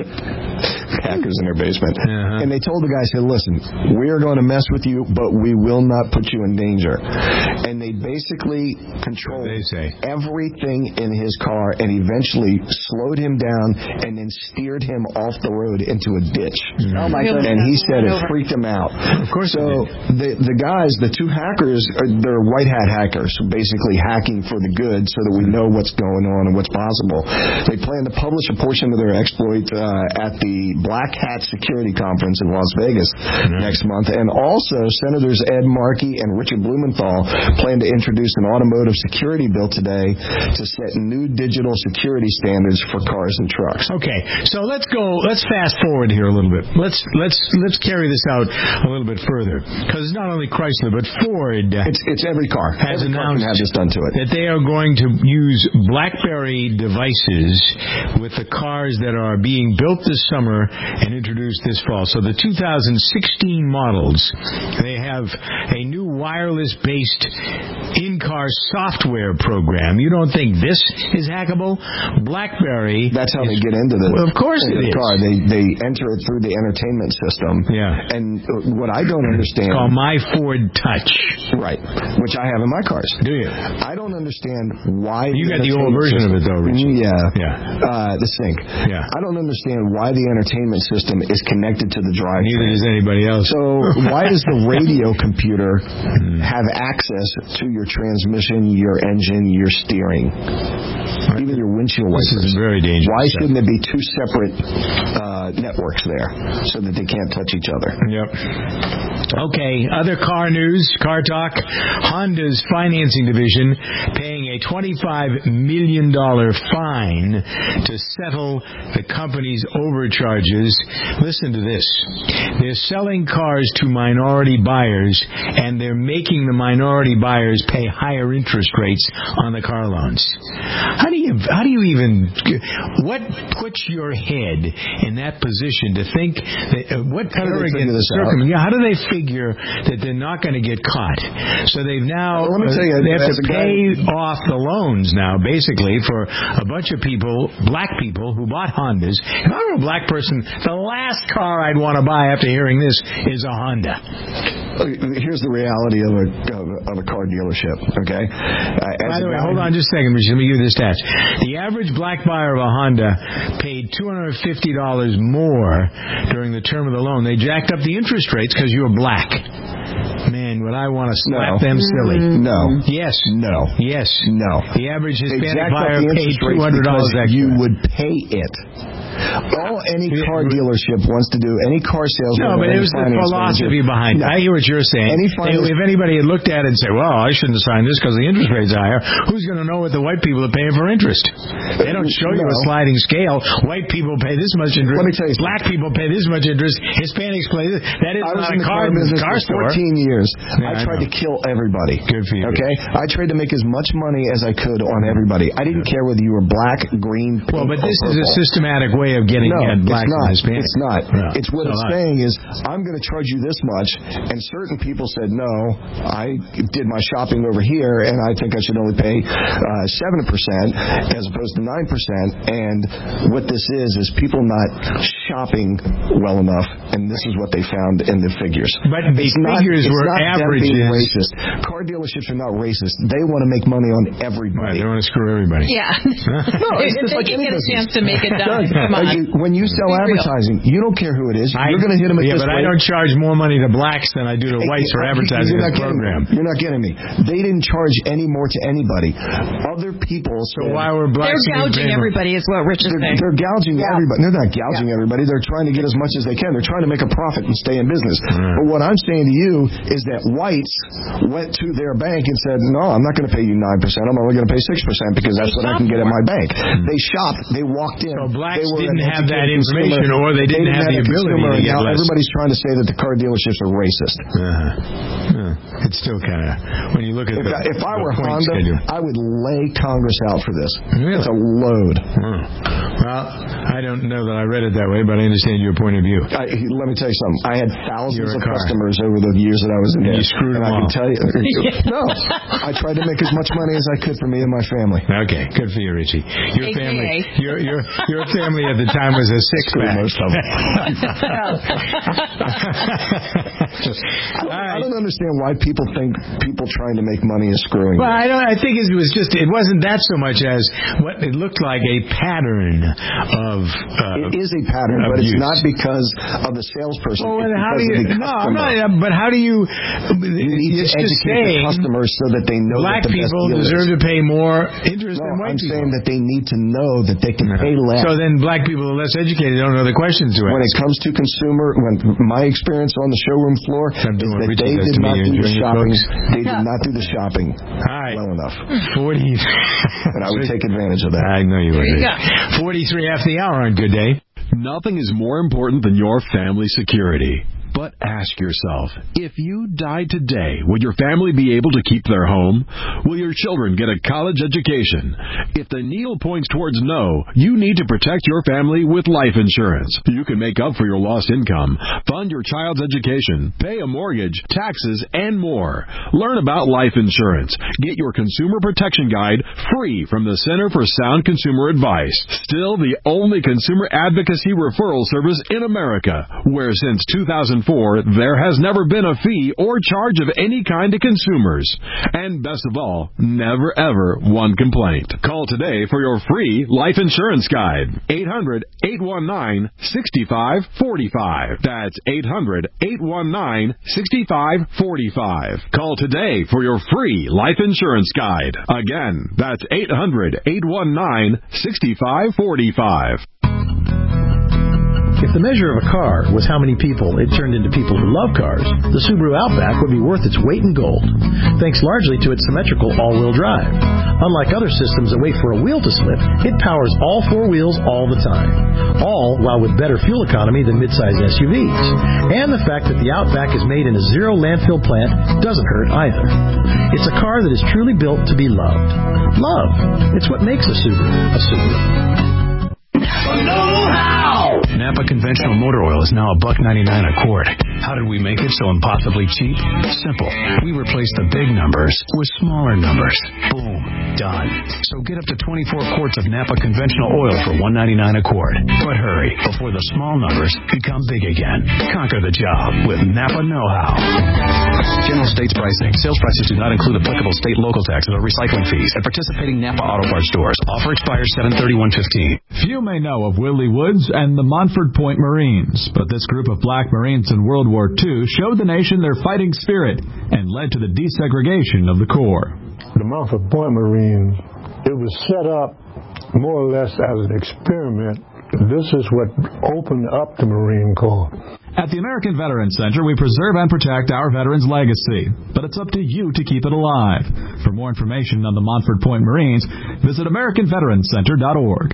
hackers in their basement, uh-huh. and they told the guy, said, listen, we are going to mess with you, but we will not put you in danger. And they basically controlled they say. everything in his car and eventually slowed him down and then steered him off the road into a ditch. Mm-hmm. Oh, my goodness. And he said it freaked him out. Of course. So the the guys, the two hackers, are, they're white hat hackers, basically hacking for the good so that we know what's going on and what's possible. They plan to publish a portion of their exploit uh, at the Black Hat Security Conference in Las Vegas mm-hmm. next month. And also, Senators Ed Markey and Richard Blumenthal plan to introduce an automotive security bill today to set new digital security standards for cars and trucks. Okay, so let's go. Let's fast forward here a little bit. Let's let's let's carry this out a little bit further, because it's not only Chrysler but Ford. It's it's every car has every announced car can have this done to it. that they are going to use BlackBerry devices with the cars that are being built this summer and introduced this fall. So the two thousand sixteen models, they have a new wireless-based in-car software program. You don't think this is hackable? BlackBerry. That's how is, they get into the, well, of course it the is. car. They they enter it through the entertainment system. Yeah. And what I don't understand. It's called My Ford Touch. Right. Which I have in my cars. Do you? I don't understand why. You the got the old version system, of it though, Richie. Yeah. Yeah. Uh, the Sync. Yeah. I don't understand why the entertainment system is connected to the drivetrain. Neither does anybody else. So why does the radio computer have access to your transmission, your engine, your steering, even your windshield wipers? This is very dangerous. Why stuff. shouldn't there be two separate uh, networks there so that they can't touch each other? Yep. Okay, other car news, car talk. Honda's financing division paying a twenty-five million dollars fine to settle the company's overcharges. Listen to this. They're selling cars to minority buyers, and they're making the minority buyers pay higher interest rates on the car loans. How do you, how do you even, what puts your head in that position to think that, uh, what arrogant circumstance, yeah, how do they figure that they're not going to get caught? So they've now, well, let me tell you, uh, they have to pay guy, off the loans now, basically, for a bunch of people, black people, who bought Hondas. If I were a black person, the last car I'd want to buy after hearing this is a Honda. Here's the reality of a of, of a car dealership, okay? Uh, By the way, hold on just a second, Richard. Let me give you the stats. The average black buyer of a Honda paid two hundred fifty dollars more during the term of the loan. They jacked up the interest rates because you were black. Man, would I want to slap no. them silly. No. Yes. No. Yes. No. The average Hispanic exact buyer paid two hundred dollars extra. You would pay it. All any car dealership wants to do, any car salesman. No, but it was the philosophy manager, behind it. no. I hear what you're saying. Any finance, if anybody had looked at it and said, well, I shouldn't have signed this because the interest rate's higher, who's going to know what the white people are paying for interest? They don't show no. you a sliding scale. White people pay this much interest. Let me tell you Black something. people pay this much interest. Hispanics pay this. That is I was not in a the car, car business car for store. fourteen years. Yeah, I tried I to kill everybody. Good for you. Okay? I tried to make as much money as I could on everybody. I didn't care whether you were black, green, pink, well, but this or is a systematic way of getting no, at blacks it's not. and Hispanics. It's not. Yeah. It's what no, it's I, saying is, I'm going to charge you this much, and certain people said, no, I did my shopping over here, and I think I should only pay uh, seven percent as opposed to nine percent, and what this is, is people not shopping well enough, and this is what they found in the figures. But the it's figures not, were not averages. Them being racist. Car dealerships are not racist. They want to make money on everybody. Right, they want to screw everybody. Yeah. No, it's if just they like can any get a business. chance to make it done, come on. Like you, when you sell advertising, you don't care who it is. I, you're going to hit them at yeah, this but way. I don't charge more money to blacks than I do to whites for advertising you're this program. Me. You're not getting me. They didn't charge any more to anybody. Other people. So why were blacks? They're gouging everybody, is what Rich is they're, saying. They're gouging yeah. everybody. They're not gouging yeah. everybody. They're trying to get as much as they can. They're trying to make a profit and stay in business. Right. But what I'm saying to you is that whites went to their bank and said, no, I'm not going to pay you nine percent. I'm only going to pay six percent because that's they what I can get more. at my bank. Mm-hmm. They shopped. They walked in. So blacks they didn't have that information, consumer. or they didn't, they didn't have, have the ability consumer, to get now less. Everybody's trying to say that the car dealerships are racist. Uh-huh. Yeah. It's still kind of, when you look at if, the, I, if I were point Honda, schedule. I would lay Congress out for this. Really? It's a load. Hmm. Well, I don't know that I read it that way, but I understand your point of view. I, let me tell you something. I had thousands You're of a car. customers over the years that I was in and there. You screwed and them I all. can tell you. No. I tried to make as much money as I could for me and my family. Okay. Good for you, Richie. Your A K A. family your your your family at the time was a six pack. Most of them. I, don't, I don't understand why people think people trying to make money is screwing. Well, them. I don't. I think it was just. It wasn't that so much as what it looked like a pattern of. Uh, it is a pattern, but abuse. it's not because of the salesperson. Well, it's how do because you? of the No, customer. I'm not. But how do you? You need it's to just educate saying the customers so that they know black that the people best deal deserve is. to pay more interest No, than white I'm people. saying that they need to know that they can pay less. So then, black people are less educated. They don't know the questions to ask. When it comes to consumer, when my experience on the showroom floor is that they did not do the shopping. They did not do the shopping well enough. Forty, and I would take advantage of that. I know you would. You Forty-three after the hour on Good Day. Nothing is more important than your family security. But But ask yourself, if you died today, would your family be able to keep their home? Will your children get a college education? If the needle points towards no, you need to protect your family with life insurance. You can make up for your lost income, fund your child's education, pay a mortgage, taxes, and more. Learn about life insurance. Get your Consumer Protection Guide free from the Center for Sound Consumer Advice. Still the only consumer advocacy referral service in America, where since two thousand four, there has never been a fee or charge of any kind to consumers. And best of all, never ever one complaint. Call today for your free life insurance guide. eight hundred, eight one nine, six five four five. That's eight hundred, eight one nine, six five four five. Call today for your free life insurance guide. Again, that's eight hundred, eight one nine, six five four five. If the measure of a car was how many people it turned into people who love cars, the Subaru Outback would be worth its weight in gold, thanks largely to its symmetrical all-wheel drive. Unlike other systems that wait for a wheel to slip, it powers all four wheels all the time, all while with better fuel economy than midsize S U Vs. And the fact that the Outback is made in a zero landfill plant doesn't hurt either. It's a car that is truly built to be loved. Love. It's what makes a Subaru a Subaru. Know-how! Napa conventional motor oil is now a buck ninety-nine a quart. How did we make it so impossibly cheap? Simple. We replaced the big numbers with smaller numbers. Boom. Done. So get up to twenty-four quarts of Napa conventional oil for one ninety-nine a quart. But hurry, before the small numbers become big again. Conquer the job with Napa Know-how. General States pricing. Sales prices do not include applicable state, local taxes, or recycling fees at participating Napa Auto Parts stores. Offer expires seven thirty-one fifteen. Few may know of Willie Woods and the Montford Point Marines, but this group of black Marines in World War Two showed the nation their fighting spirit and led to the desegregation of the Corps. The Montford Point Marines, it was set up more or less as an experiment. This is what opened up the Marine Corps. At the American Veterans Center, we preserve and protect our veterans' legacy, but it's up to you to keep it alive. For more information on the Montford Point Marines, visit American Veterans Center dot org.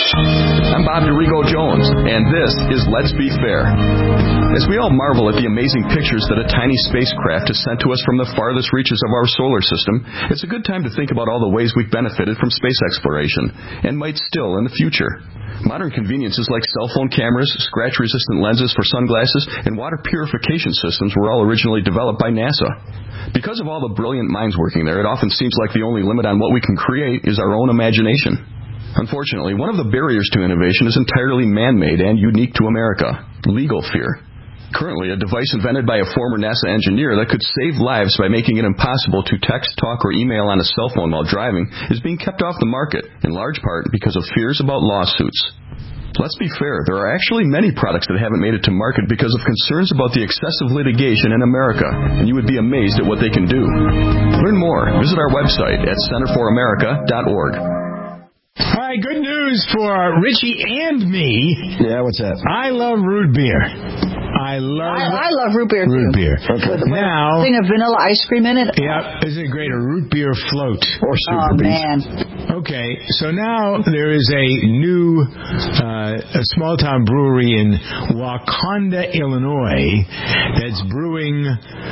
I'm Bob DeRigo Jones, and this is Let's Be Fair. As we all marvel at the amazing pictures that a tiny spacecraft has sent to us from the farthest reaches of our solar system, it's a good time to think about all the ways we've benefited from space exploration, and might still in the future. Modern conveniences like cell phone cameras, scratch-resistant lenses for sunglasses, and water purification systems were all originally developed by NASA. Because of all the brilliant minds working there, it often seems like the only limit on what we can create is our own imagination. Unfortunately, one of the barriers to innovation is entirely man-made and unique to America: legal fear. Currently, a device invented by a former NASA engineer that could save lives by making it impossible to text, talk, or email on a cell phone while driving is being kept off the market, in large part because of fears about lawsuits. Let's be fair, there are actually many products that haven't made it to market because of concerns about the excessive litigation in America, and you would be amazed at what they can do. Learn more. Visit our website at center for america dot org. All right, good news for Richie and me. Yeah, what's that? I love root beer. I love I, I love root beer, root too. beer. Okay. With, with now, a thing of vanilla ice cream in it. Yeah, isn't it great? A root beer float. Or super oh, beef. man. Okay, so now there is a new uh, a small town brewery in Wauconda, Illinois, that's brewing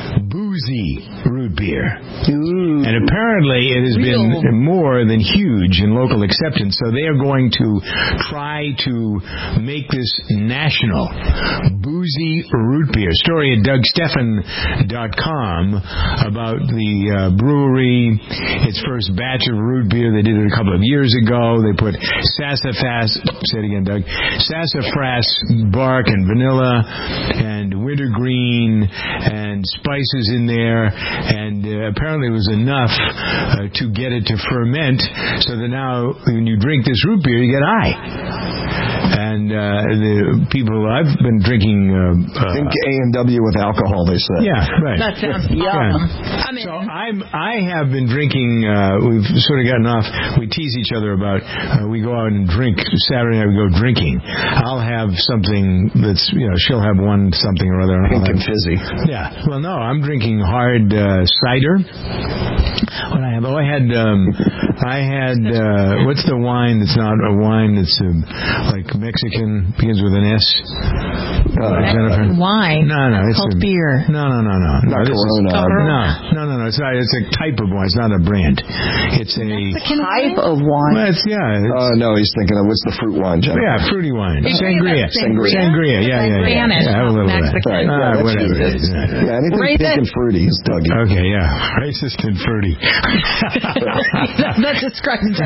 boozy root beer. Ooh. And apparently it has Real. been more than huge in local acceptance. So they are going to try to make this national. Boozy root beer. Story at Doug Stephan dot com about the uh, brewery, its first batch of root beer. They did it a couple of years ago. They put sassafras, say it again, Doug, sassafras bark and vanilla and wintergreen and spices in there, and uh, apparently it was enough uh, to get it to ferment, so that now when you drink this root beer, you get high. And uh, the people I've been drinking, uh, uh, think A and W with alcohol. They said, yeah, right. That sounds yum. Yeah. I'm in. So I'm I have been drinking. Uh, we've sort of gotten off we tease each other about, uh, we go out and drink. Saturday night we go drinking. I'll have something that's, you know, she'll have one something or other. Pink and fizzy. Yeah. Well, no, I'm drinking hard uh, cider. What I have? Oh, I had, um, I had, uh, what's the wine that's not a wine that's um, like Mexican, begins with an S? Uh, Jennifer? Wine. No, no. It's called a, beer. No, no, no, no. Not no, this Corona. Is, no, no, no, no. It's not. It's a type of wine. It's not a brand. It's a type of wine. Well, it's, yeah. It's, uh, no, he's thinking of what's the fruit wine, Jennifer? Yeah, fruity wine. Sangria. Sangria. Sangria. Yeah, yeah, yeah. Spanish. Yeah, have a little Mexican. bit. Right, Ah, yeah, whatever. Yeah, yeah anything Racist. pink and fruity is Dougie. Okay, yeah. Racist and fruity. That describes it.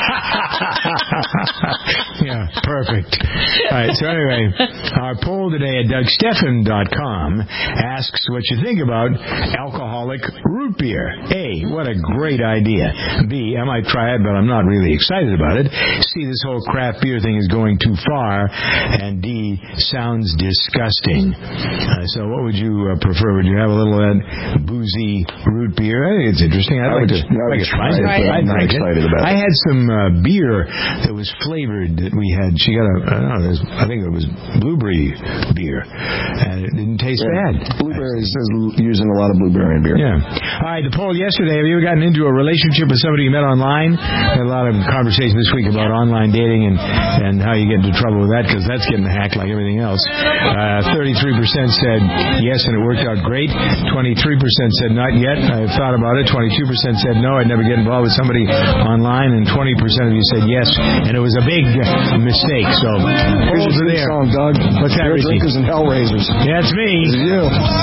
Yeah, perfect. All right, so anyway, our poll today at Doug Stephan dot com asks what you think about alcoholic root beer. A, what a great idea. B, I might try it, but I'm not really excited about it. C, this whole craft beer thing is going too far. And D, sounds disgusting. Uh, so what would you uh, prefer? Would you have a little of that boozy root beer? I think it's interesting. I'd I like would, to, I like would to try try it, it. but I'm I'd not drink excited it. about it. I had some uh, beer that was flavored that we had. She got a, I don't know, it was, I think it was blueberry beer, and it didn't taste yeah. bad. Blueberry is using a lot of blueberry in beer. Yeah. All right, the poll yesterday, have you ever gotten into a relationship with somebody you met online? Had a lot of conversation this week about online dating and, and how you get into trouble with that, because that's getting hacked like everything else. Uh, thirty-three percent said yes, and it worked out great. twenty-three percent said not yet. I've thought about it. twenty-two percent said no, I'd never get involved with somebody online, and twenty percent of you said yes, and it was a big mistake. So, polls are there. Song, Doug. What's that, Beer Richie? drinkers and hellraisers. Yeah, it's me. It's you.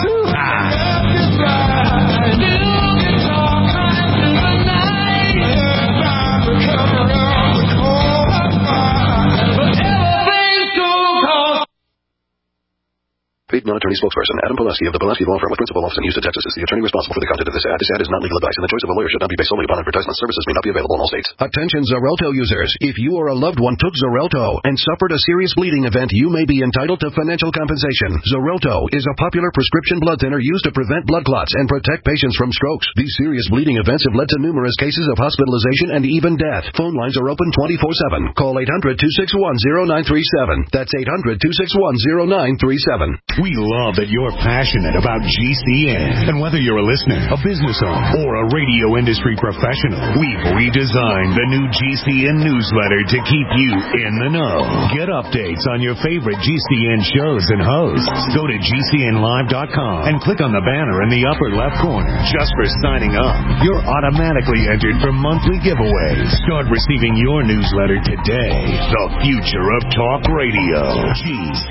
Paid non-attorney spokesperson Adam Pulaski of the Pulaski Law Firm with principal office in Houston, Texas is the attorney responsible for the content of this ad. This ad is not legal advice, and the choice of a lawyer should not be based solely upon advertisement. Services may not be available in all states. Attention Xarelto users. If you or a loved one took Xarelto and suffered a serious bleeding event, you may be entitled to financial compensation. Xarelto is a popular prescription blood thinner used to prevent blood clots and protect patients from strokes. These serious bleeding events have led to numerous cases of hospitalization and even death. Phone lines are open twenty-four seven. Call eight hundred, two six one, zero nine three seven. That's eight hundred, two six one, zero nine three seven. We love that you're passionate about G C N. And whether you're a listener, a business owner, or a radio industry professional, we've redesigned the new G C N newsletter to keep you in the know. Get updates on your favorite G C N shows and hosts. Go to G C N live dot com and click on the banner in the upper left corner. Just for signing up, you're automatically entered for monthly giveaways. Start receiving your newsletter today. The future of talk radio. G C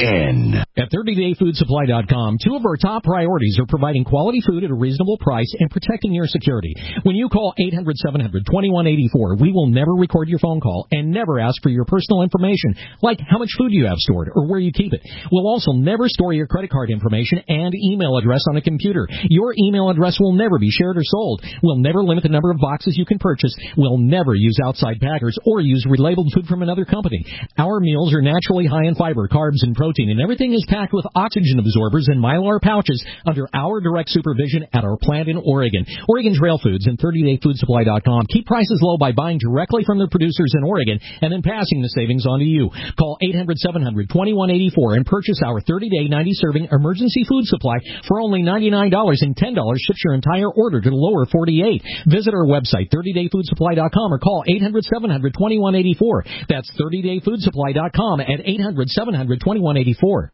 N. At thirty day food supply dot com, two of our top priorities are providing quality food at a reasonable price and protecting your security. When you call eight hundred, seven hundred, twenty-one eighty-four, we will never record your phone call and never ask for your personal information, like how much food you have stored or where you keep it. We'll also never store your credit card information and email address on a computer. Your email address will never be shared or sold. We'll never limit the number of boxes you can purchase. We'll never use outside packers or use relabeled food from another company. Our meals are naturally high in fiber, carbs, and protein, and everything is packed with oxygen absorbers and Mylar pouches under our direct supervision at our plant in Oregon. Oregon Trail Foods and thirty day food supply dot com keep prices low by buying directly from the producers in Oregon and then passing the savings on to you. Call eight hundred, seven hundred, twenty-one eighty-four and purchase our thirty day, ninety serving emergency food supply for only ninety-nine dollars, and ten dollars ships your entire order to the lower forty-eight. Visit our website, thirty day food supply dot com, or call eight hundred, seven hundred, twenty-one eighty-four. That's thirty day food supply dot com at eight hundred, seven hundred, twenty-one eighty-four.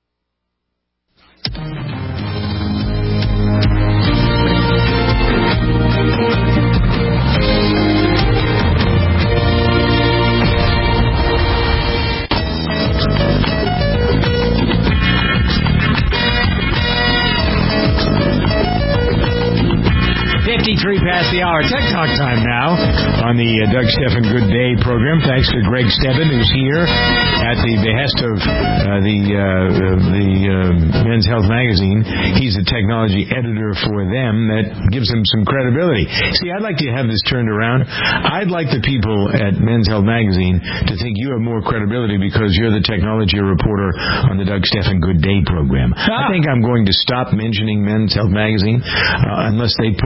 fifty-three past the hour. Tech Talk time now on the uh, Doug Stephan Good Day program. Thanks to Greg Stebbin, who's here at the behest of uh, the uh, the uh, Men's Health magazine. He's the technology editor for them. That gives them some credibility. See, I'd like to have this turned around. I'd like the people at Men's Health magazine to think you have more credibility because you're the technology reporter on the Doug Stephan Good Day program. Ah. I think I'm going to stop mentioning Men's Health magazine uh, unless they put a picture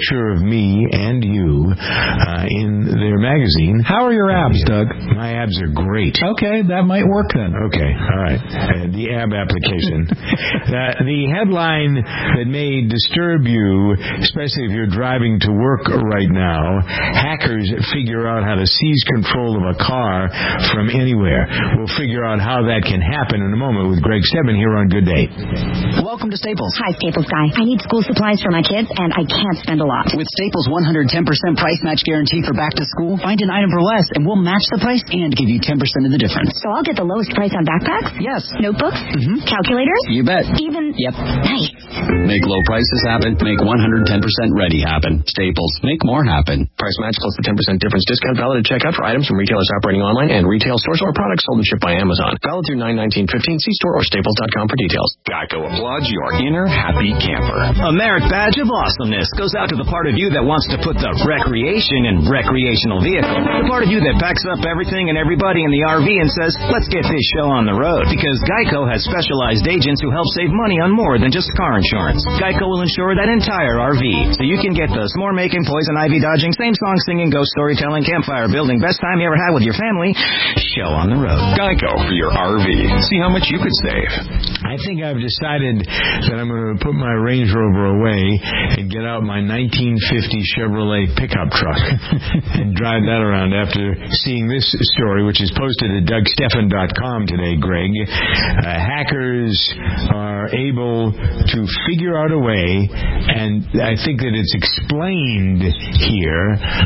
picture of me and you uh, in their magazine. How are your abs, Doug? My abs are great. Okay, that might work then. Okay, all right. Uh, the ab application. uh, the headline that may disturb you, especially if you're driving to work right now, hackers figure out how to seize control of a car from anywhere. We'll figure out how that can happen in a moment with Greg Stedman here on Good Day. Welcome to Staples. Hi, Staples guy. I need school supplies for my kids, and I can't spend a lot. With Staples' one hundred ten percent price match guarantee for back to school, find an item for less, and we'll match the price and give you ten percent of the difference. So I'll get the lowest price on backpacks? Yes. Notebooks? Mm-hmm. Calculators? You bet. Even... Yep. Nice. Make low prices happen. Make one hundred ten percent ready happen. Staples. Make more happen. Price match plus the ten percent difference discount valid at checkout for items from retailers operating online and retail stores or products sold and shipped by Amazon. Valid through nine nineteen fifteen. See store or staples dot com for details. Geico applauds your inner happy camper. A merit badge of awesomeness goes out to the part of you that wants to put the recreation in recreational vehicle. The part of you that packs up everything and everybody in the R V and says, let's get this show on the road. Because Geico has specialized agents who help save money on more than just car insurance. Geico will insure that entire R V, so you can get the s'more making, poison ivy dodging, same song singing, ghost storytelling, campfire building, best time you ever had with your family show on the road. Geico for your R V. See how much you could save. I think I've decided that I'm going to put my Range Rover away and get out my nineteen fifty Chevrolet pickup truck and drive that around after seeing this story, which is posted at Doug Stephan dot com today, Greg. Uh, hackers are able to figure out a way, and I think that it's explained here.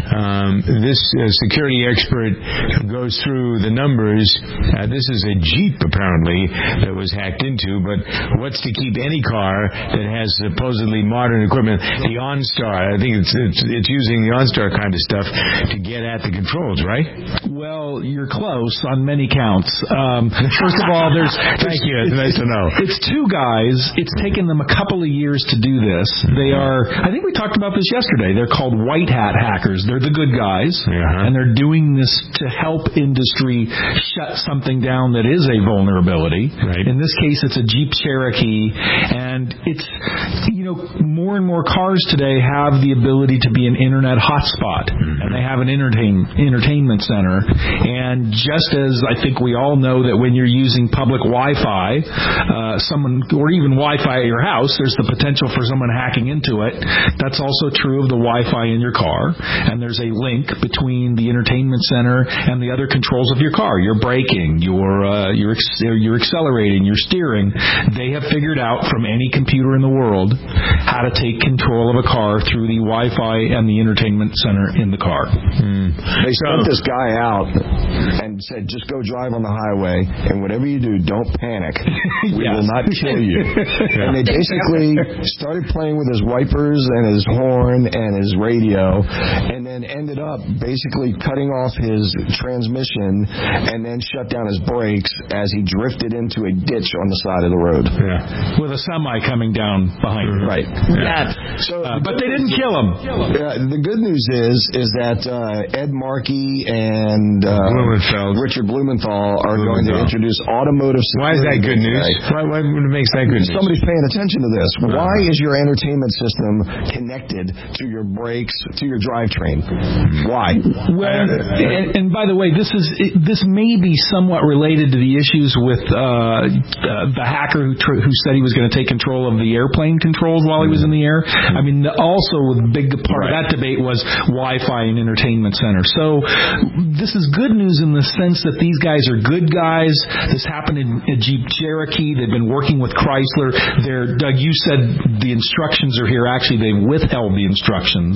Um, this uh, security expert goes through the numbers. Uh, this is a Jeep, apparently, that was hacked into, but what's to keep any car that has supposedly modern equipment, the OnStar, I think it's, it's, it's using the OnStar kind of stuff to get at the controls, right? Well, you're close on many counts. Um, first of all, there's... Thank you. It's nice to know. It's two guys. It's taken them a couple of years to do this. They are, I think we talked about this yesterday, they're called white hat hackers. They're the good guys, uh-huh. and they're doing this to help industry shut something down that is a vulnerability. Right. In this case, it's a Jeep Cherokee, and it's, you know, more and more cars today have the ability to be an internet hotspot, mm-hmm. and they have an entertain, entertainment center, and just as I think we all know that when you're using public Wi-Fi, uh, someone, or even Wi-Fi at your house, there's the potential for someone hacking into it. That's also true of the Wi-Fi in your car, and there's a link between the entertainment center and the other controls of your car. Your braking, your uh, your your accelerating, your steering. They have figured out from any computer in the world how to take control of a car through the Wi-Fi and the entertainment center in the car. Mm. They sent this guy out and said, just go drive on the highway, and whatever you do, don't panic. We Yes. will not kill you. Yeah. And they basically started playing with his wipers and his horn and his radio, and then ended up basically cutting off his transmission and then shut down his brakes as he drifted into a ditch on the side of the road. Yeah. With a semi coming down behind him. Right. Yeah. So, uh, but they didn't kill him. Uh, the good news is is that uh, Ed Markey and uh, Blumenthal. Richard Blumenthal are Blumenthal. going to introduce automotive security. Why is that good news? Why, why makes that good news? Somebody's paying attention to this. Why is your entertainment system connected to your brakes, to your drivetrain? Why? Well, and, and by the way, this is it, this may be somewhat related to the issues with uh, uh, the hacker who, tr- who said he was going to take control of the airplane controls while he was in the air. I mean, the, also a big part right. of that debate was Wi-Fi and entertainment center. So this is good news in the sense that these guys are good guys. This happened in a Jeep Cherokee. They've been working with Chrysler. They're, Doug, you said the instructions are here. Actually, they withheld the instructions.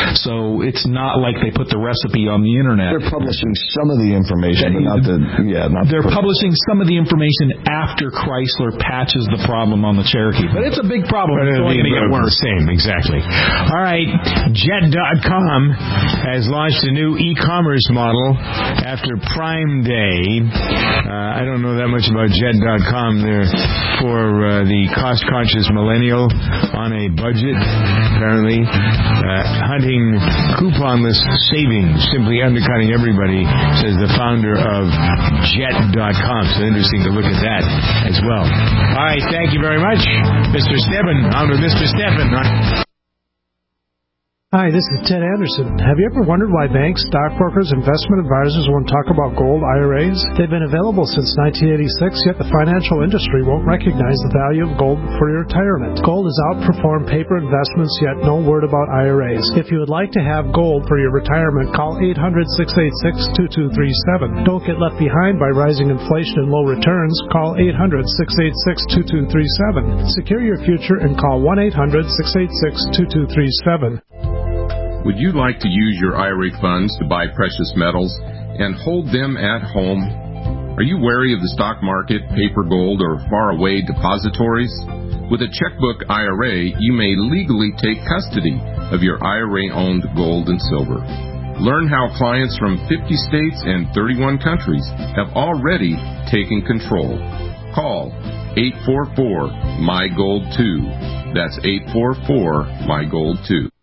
So it's not like they put the recipe on the internet. They're publishing some of the information, but not the, yeah, not They're the publishing some of the information after Chrysler patches the problem on the Cherokee. But it's a big problem. But it's it'll going be to get worse. the same, exactly. All right, Jet dot com has launched a new e-commerce model after Prime Day. Uh, I don't know that much about Jet dot com. They're for uh, the cost-conscious millennial on a budget, apparently, uh, hunting couponless savings, simply undercutting everybody, says the founder of Jet dot com. So interesting to look at that as well. All right, thank you very much, Mister Stephan. On with Mister Stephan. Hi, this is Ted Anderson. Have you ever wondered why banks, stockbrokers, investment advisors won't talk about gold I R As? They've been available since nineteen eighty-six, yet the financial industry won't recognize the value of gold for your retirement. Gold has outperformed paper investments, yet no word about I R As. If you would like to have gold for your retirement, call eight hundred, six eight six, two two three seven. Don't get left behind by rising inflation and low returns. Call eight hundred, six eight six, two two three seven. Secure your future and call one eight hundred, six eight six, two two three seven. Would you like to use your I R A funds to buy precious metals and hold them at home? Are you wary of the stock market, paper gold, or faraway depositories? With a checkbook I R A, you may legally take custody of your I R A-owned gold and silver. Learn how clients from fifty states and thirty-one countries have already taken control. Call eight four four, M Y Gold two. That's eight four four, M Y Gold two.